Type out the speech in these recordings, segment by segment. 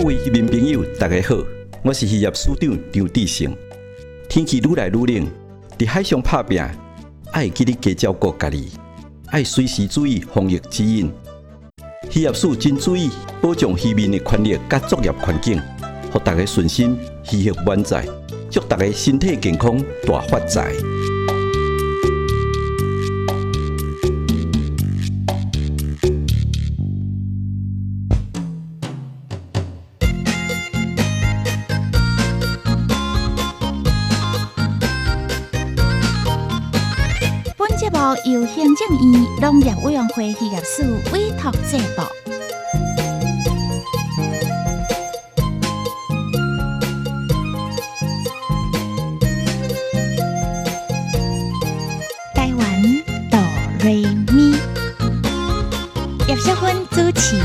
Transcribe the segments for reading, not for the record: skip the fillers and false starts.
位渔民朋友，大家好，我是渔业署长张志成。天气愈来愈冷，在海上打拼，要记得加照顾家己，要随时注意防疫指引。渔业署真注意保障渔民的权利甲作业环境，让大家顺心，渔获满载，祝大家身体健康，大发财。 节目由行政院农业委员会渔业署委托制作。台湾哆瑞咪，叶淑芬主持。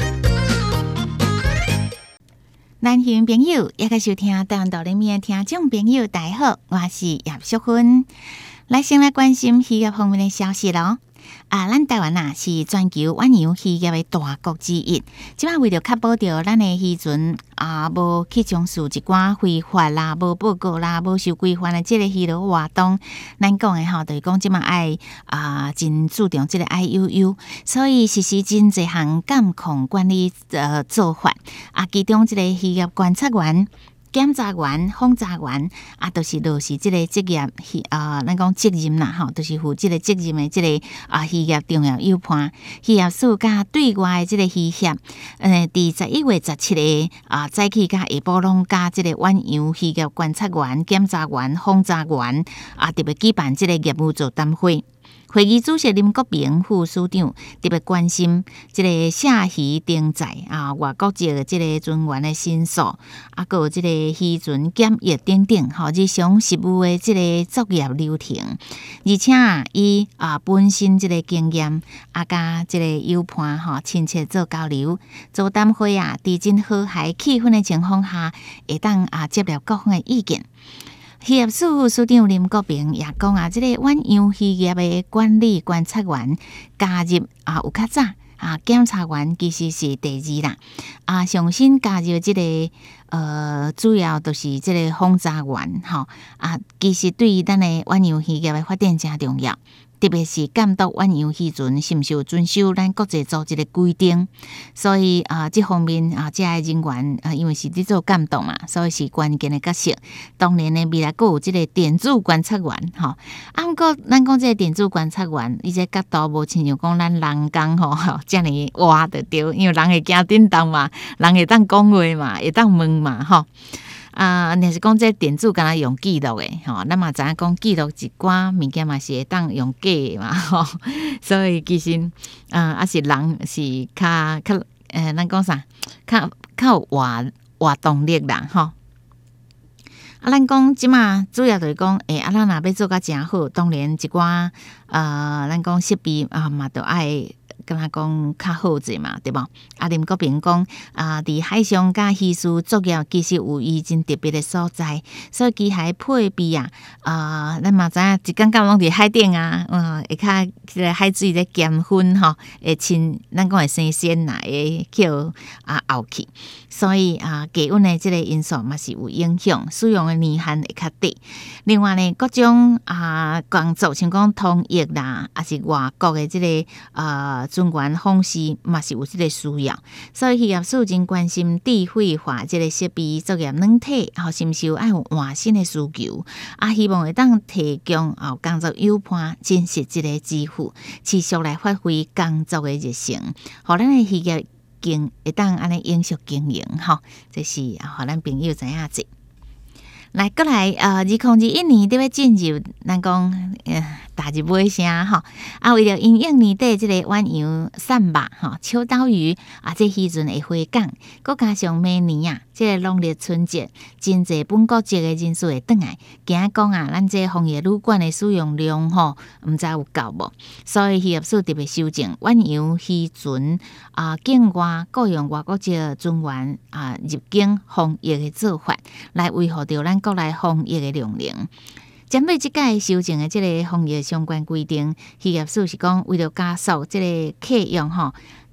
咱渔民朋友也个收听台湾哆瑞咪的听众朋友，大家好，我是叶淑芬。来先来关心渔业方面的消息咯。咱台湾是全球远洋渔业的大国之一。即摆为了确保着咱的渔船无去从事一寡非法啦、无报告啦、无受规范的即个渔业活动，咱讲的就是讲即摆爱真注重即个 IUU， 所以实施真侪项监控管理做法其中即个渔业观察员、检查员、轰炸员都是即个职业咱讲责任啦都是负即个责任的即个渔业重要有伴。渔业署甲对外的即个渔协伫11月17日早起甲下晡拢甲即个远洋渔业观察员、检查员、轰炸员特别举办即个业务座谈会。会议主席林国平副署长特别关心即个下渔停载外国籍的即个船员的申诉还有即个渔船检疫等等日常实务的即个作业流程，而且伊本身即个经验甲即个友伴亲切做交流。座谈会伫真和谐气氛的情况下，会当接纳各方的意见。渔业署副署长林国平也讲即个远洋渔业的管理观察员加入有较早检查员其实是第二啦上新加入即个主要就是即个轰炸员其实对于咱的远洋渔业的发展真重要。特别是监督远洋渔船是毋是有遵守咱国际组织的规定，所以这方面这些人员因为是伫做监督嘛，所以是关键的角色。当然呢，未来还有这个电子观察员不过咱讲这个电子观察员，伊这角度无亲像讲咱人工这样活就对，因为人会惊震动嘛，人会当讲话嘛，会当问嘛若是讲这电子敢若用记录的咱嘛知影讲记录一寡物件嘛是会当用假的嘛所以其实是人是较咱讲啥较有活动力啦咱讲即马主要就是讲咱若要做甲诚好，当然一寡咱讲设备嘛都爱敢若讲较好者嘛，对无？林国平讲伫海上甲渔事作业其实有伊真特别的所在，所以机械配备咱嘛知影一竿竿拢伫海顶会较即个海水咧减分会亲咱讲会生鲜会叫后去，所以低温的即个因素嘛是有影响，使用的年限会较短。另外呢，各种工作像讲通译啦，还是外国的即个船员方式嘛是有这个需要，所以渔业署真关心智慧化这个设备作业软体，是不是有换新的需求希望会当提供工作友伴真实这个支付，持续来发挥工作的热情，互咱的渔业会当安尼永续经营这是互咱朋友知影者。来，过来2021年都要进入咱讲大日尾声为了因应年底这个远洋散肉秋刀鱼这渔船会回港，再加上明年这个农历春节真侪本国籍的人数会转来，惊讲咱这防疫旅馆的使用量毋知有够无，所以渔业署特别修正远洋渔船境外雇用外国籍船员入境防疫的做法，来维护到咱国内防疫的量能。针对即届修正的即个防疫相关规定，渔业署是讲为了加速即个客用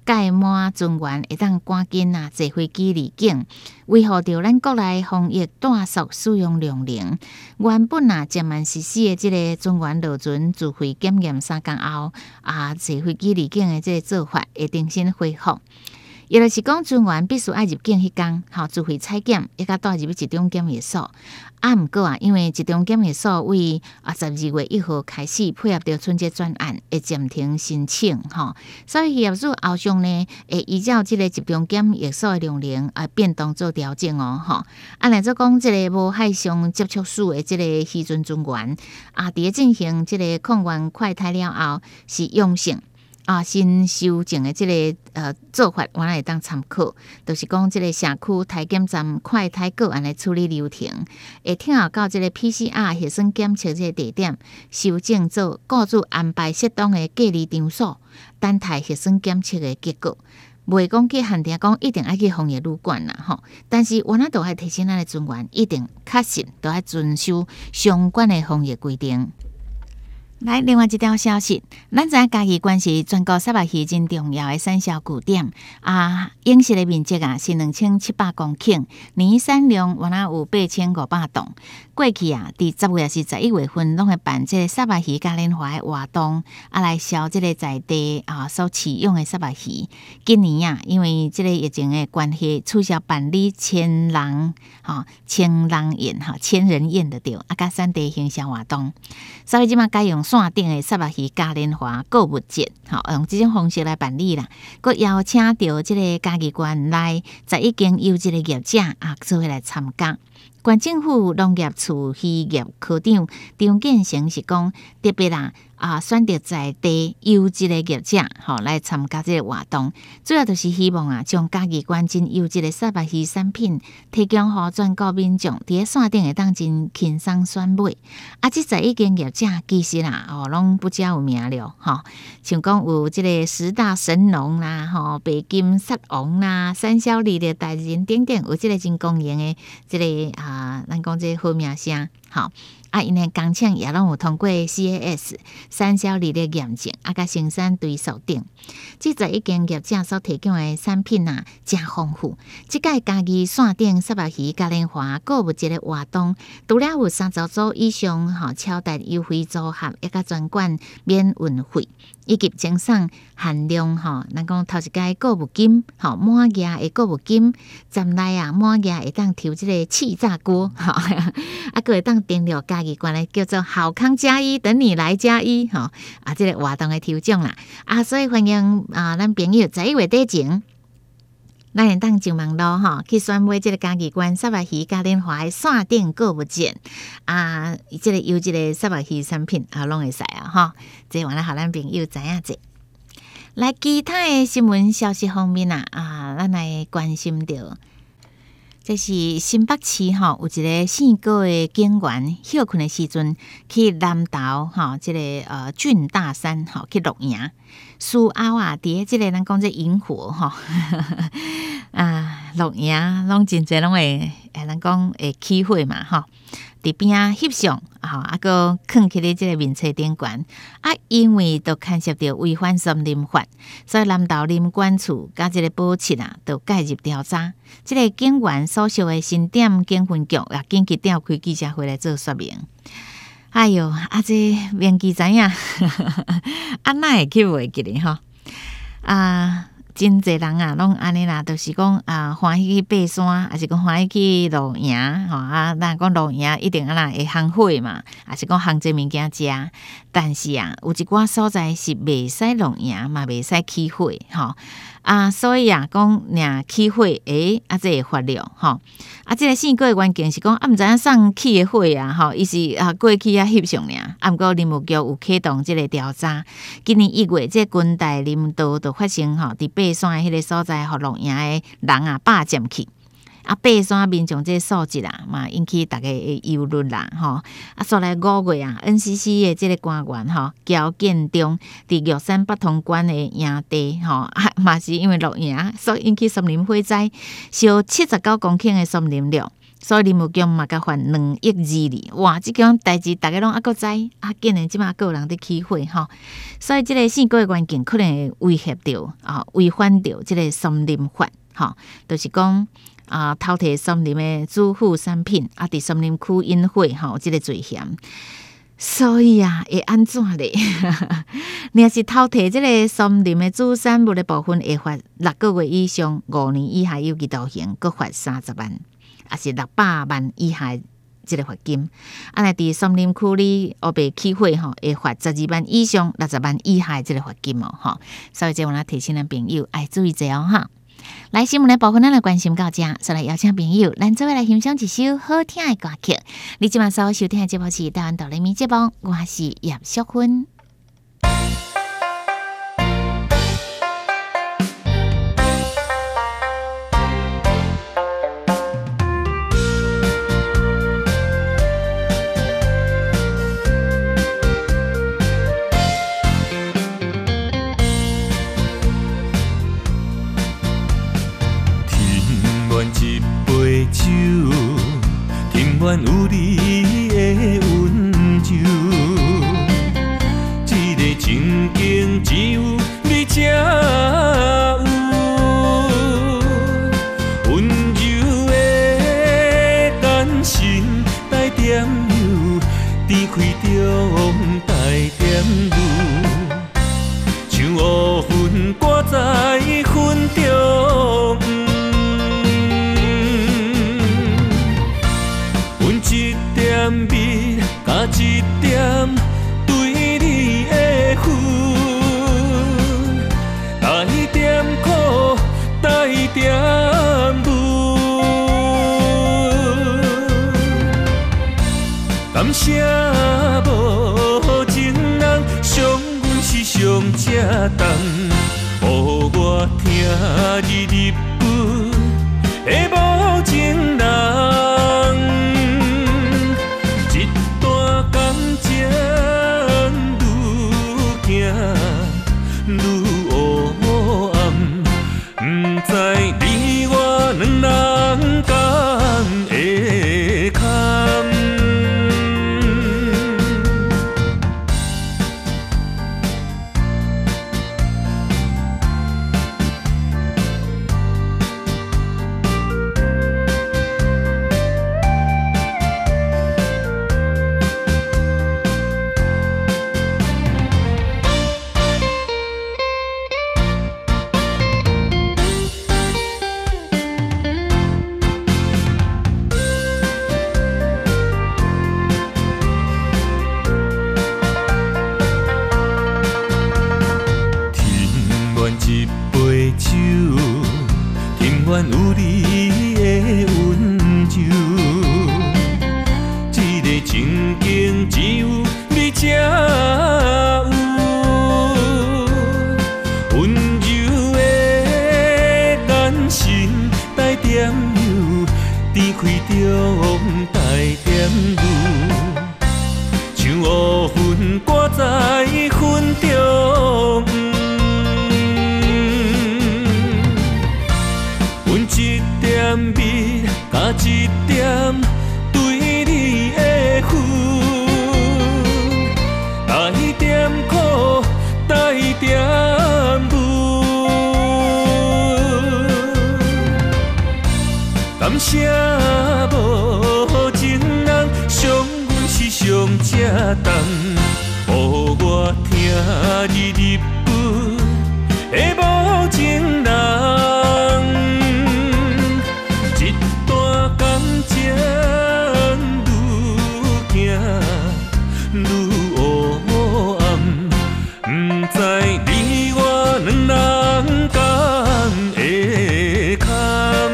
届满军员会当赶紧坐飞机离境，维护着咱国内防疫大速使用量能。原本10万实施的这个军员落船自费检验3天后，坐飞机离境的这个做法会重新恢复。也就是讲，军员必须爱入境迄天，自费采检，一甲带入去集中检疫所。毋过因为集中检疫所为12月1号开始配合着春节专案，会暂停申请，所以业主后续呢会依照这个集中检疫所的量能变动做调整哦，若做讲这个无海上接触史的这个渔船军员伫咧进行这个抗原快筛了后是阳性。新修正的这个做法，我会当参考，就是讲这个社区体检站快筛个案的处理流程，会听候到这个 PCR 核酸检测这个地点，修正做雇主安排适当的隔离场所，等待核酸检测的结果。袂讲去限定讲一定要去防疫旅馆啦，但是我都还提醒咱的军员，一定确实都要遵守相关的防疫规定。来，另外一条消息，咱知影嘉义县是全国沙巴鱼真重要的产销据点养殖的面积是2700公顷，年产量原来有8500吨。过去伫10月是11月份，拢会办这个沙巴鱼嘉年华的活动，来销这个在地所饲养的沙巴鱼。今年因为这个疫情的关系，取消办理千人宴千人宴的对，甲产地行销活动，所以即马改用线顶的沙巴鱼嘉年华购物节，用这种方式来办理啦。佮邀请到这个嘉义县内11间优质的业者做伙来参加。县政府农业处渔业科长张建成是讲，特别选择在地优质的业者来参加这个活动，主要就是希望将嘉义县真优质的沙巴鱼产品提供予全国民众，伫咧线顶会当真轻松选买。这11间业者其实拢不只有名了像讲有这个10大神农啦，北金杀王啦，产销履历代言等等，有这个真公营的这个咱讲这个好名声因的工厂也拢有通过 CAS 产销履历验证，甲生产对数等。这11间业者所提供的产品真丰富。这届嘉义线顶沙巴鱼嘉年华购物节的活动，除了有30组以上超值优惠组合，甲全馆免运费，以及赠送限量咱讲头一届购物金满额的购物金，站内满额会当抽这个气炸锅还会当订阅嘉义县的叫做好康加一，等你来加一这个活动的抽奖啦所以欢迎咱朋友11月底前，咱会当上网路去选买这个嘉义县沙巴鱼嘉年华的线顶购物节这个优质的沙巴鱼产品拢会使这完了，互咱朋友知影者。来，其他的新闻消息方面咱来关心到。这是新北市有一个姓高的警员休困的时阵去南投这个郡大山去露营，事后伫咧这个咱讲这萤火露营拢真侪拢会咱讲会起火嘛伫边翕相个囥起咧即个面册顶悬因为都牵涉到违反森林法，所以南投林管处甲即个保持都介入调查。即个警员所属的新店警分局也紧急召开记者会来做说明。哎哟，这编辑知影哪会去袂记咧真侪人拢安尼啦，就是讲欢喜去爬山，还是讲欢喜去露营咱讲露营一定会烘火嘛，还是讲烘这物件食。但是有一寡所在是袂使露营嘛，袂使起火所以讲若起火这会发了这个姓郭的关键是讲毋知影送起的火伊是过去翕相尔。毋过林务局有启动这个调查。今年1月，这军大林道就发生伫爬山的迄个所在，露营的人霸占去。爬山民众这个素质嘛引起大家的忧虑啦所来5月NCC 的这个官员交建中伫玉山北通关的营地嘛是因为露营所以引起森林火灾，烧79公顷的森林绿， 所以林务局嘛，甲还2亿2厘，哇！即种代志大家拢还佫知，竟然即马还有人伫起火吼，所以即个4个环境可能会威胁到违反到即个森林法吼，就是讲偷摕森林的主副产品伫森林区引火吼，即个罪嫌。所以会安怎咧？你若是偷摕即个森林的主产物的部分，会罚6个月以上5年以下有期徒刑，搁罚30万，也是600万以下即个罚金。若伫森林区里黑白起火吼，会罚12万以上60万以下即个罚金吼。所以这我提醒咱朋友爱注意者哈。来新闻的部分，咱来关心到这，所以邀请朋友，咱做伙来欣赏一首好听的歌曲。你今晚所收听的节目是台湾道理咪节目，我是叶淑芬。 愿有你的温柔，这个情景只有你才有。温柔的眼神带点忧，展开中带点露，像乌云挂在云中。味加一点对你的恨，带点苦，带点闷。感谢无情人，伤阮是上正重，予我听日日本的无情人。愈黑暗，不知你我两人敢会堪。愿有你的温柔，这个情景只有你才有。温柔的眼神带点忧，展开中带点露，像乌云挂在云中。一点味加一点对你的恨，带点苦，带点闷。感谢无情人，伤阮是上正重，予我听日日本的无情人。愈黑暗，不知你我两人敢会堪。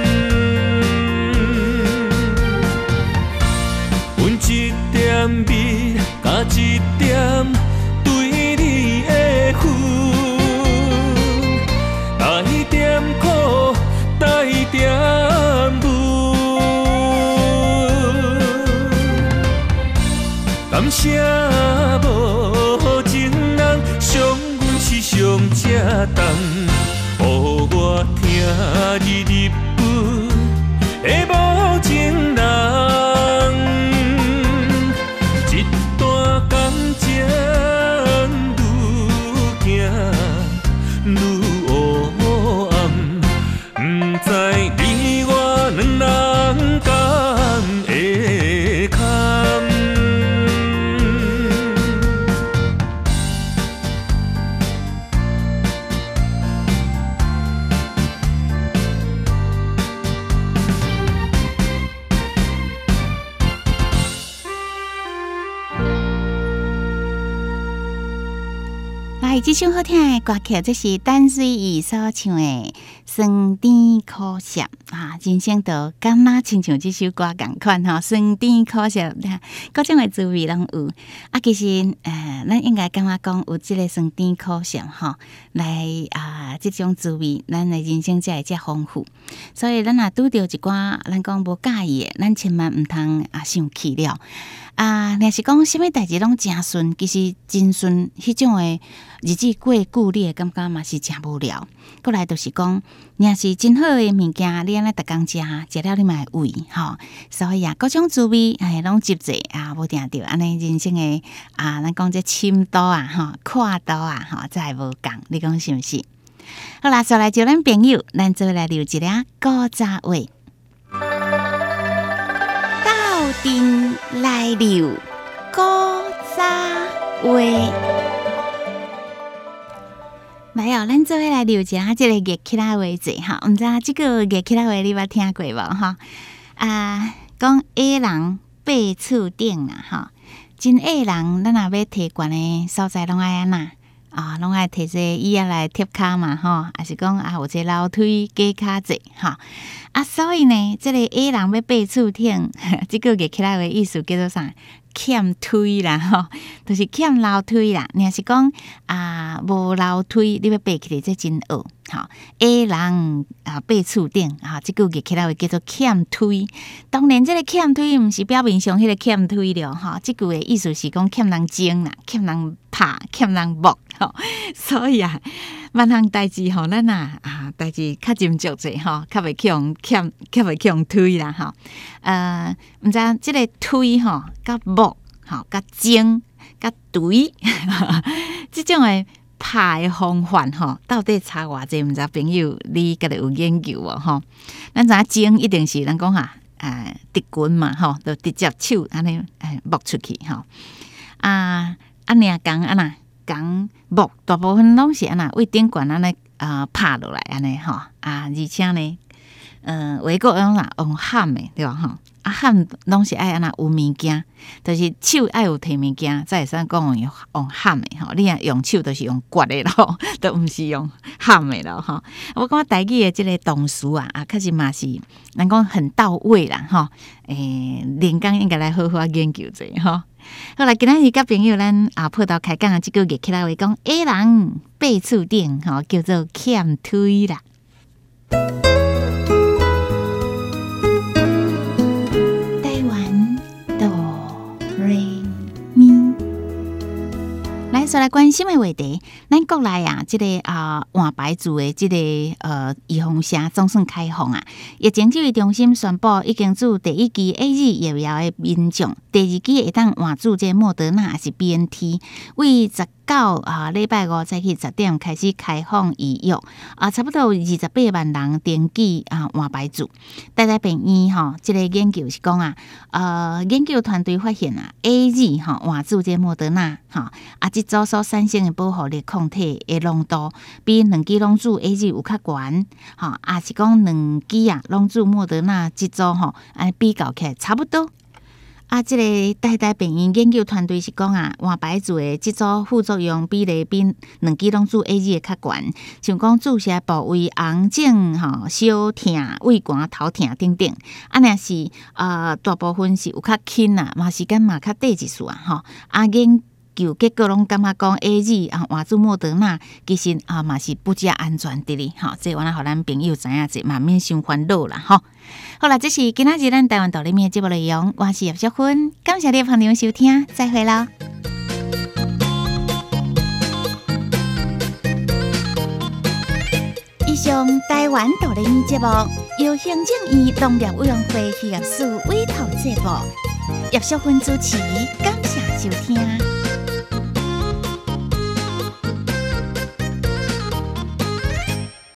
阮一点味加一点对你的恨，带点苦，带点闷。感谢无情人，伤阮是上正重，予我听日日本的无情人。 知你我两人共会堪。 这首好听的歌曲，这是陈水怡所唱的《酸甜苦涩》啊，人生都敢若亲像这首歌同款吼，酸甜苦涩，各种的滋味拢有。啊，其实咱应该感觉讲有这个酸甜苦涩吼，来这种滋味，咱的人生才会遮丰富。所以咱若拄着一寡咱讲无介意的，咱千万毋通生气了。若是讲什么代志拢真顺，其实真顺，迄种的日子过久，你会感觉嘛是真无聊。过来就是讲，若是真好的物件，你安尼逐工食了你嘛会胃吼。所以各种滋味拢集济无定着安尼人生的咱讲这深度看度才会无共。你讲是毋是？好啦，再来招咱朋友，咱做来留一个古早话。斗阵来留古早话。来哦，咱做伙来留一下这个乐器啦话题哈，毋知这个乐器啦话你捌听过无哈？讲矮人爬厝顶啦哈，真矮人，咱若要摕悬的所在拢爱安那拢爱摕这椅仔来贴骹嘛吼，还是讲有这楼梯架骹坐哈所以呢，这个矮人要爬厝顶，这个乐器啦话意思叫做啥？欠推啦吼，就是欠楼梯啦。你若是讲无楼梯，你要爬起来这真恶吼。矮人爬厝顶这句乐起来会叫做欠推。当然，这个欠推毋是表面上迄个欠推了吼，这句的意思是讲欠人精啦，欠人拍，欠人摸吼。所以万项代志吼，咱代志较斟酌者吼，较袂去用欠，较袂去用推啦吼。毋知即个推吼，甲摸吼，甲精，甲推，即种诶拍诶方法吼，到底差偌济？毋知朋友你家己有研究无吼？咱知影精一定是咱讲直棍嘛吼，就直接手安尼摸出去吼。尔讲讲摸，大部分拢是为顶悬安尼拍落来安尼吼而且呢外国用喊的对吧吼喊拢是爱安那有物件，就是手爱有摕物件，才会使讲用喊的吼。你用手就是用刮的咯，都毋是用喊的咯吼。我感觉台语的这个动词确实嘛是，咱讲很到位啦吼。连讲应该来好好研究者吼。好啦，今日甲朋友咱破头开讲的这个乐器来话讲，矮人爬厝顶吼，叫做欠推啦。台湾哆瑞咪，来说来关心的话题，咱国内这个换牌子的这个预防车总算开放疫情指挥中心宣布，已经注第一期 AZ 疫苗的民众，第二期会当换注这莫德纳还是 BNT， 为19礼拜5早起10点开始开放预约差不多28万人登记换牌子。台北医院这个研究是讲研究团队发现AZ 换注这莫德纳这组所产生的保护力抗体的浓度比两剂拢注 AZ 有较悬是讲两剂拢注莫德纳这组比较起来差不多。这个台北医研究团队是讲换牌子的这组副作用比例比两剂拢注 AZ 的较悬，像讲注射部位红肿小痛、胃寒、头痛等等。若是大部分是有较轻嘛时间嘛较短一丝研究结果拢感觉讲 AZ 换注莫德纳其实嘛是不加安全的哩这我互咱朋友知影者，嘛免伤烦恼啦好啦，这是今仔日咱台湾道里面的节目内容，我是叶淑芬，感谢你的朋友收听，再会啦。以上台湾道里面节目由行政院农业委员会渔业署委托制作，叶淑芬主持，感谢收听。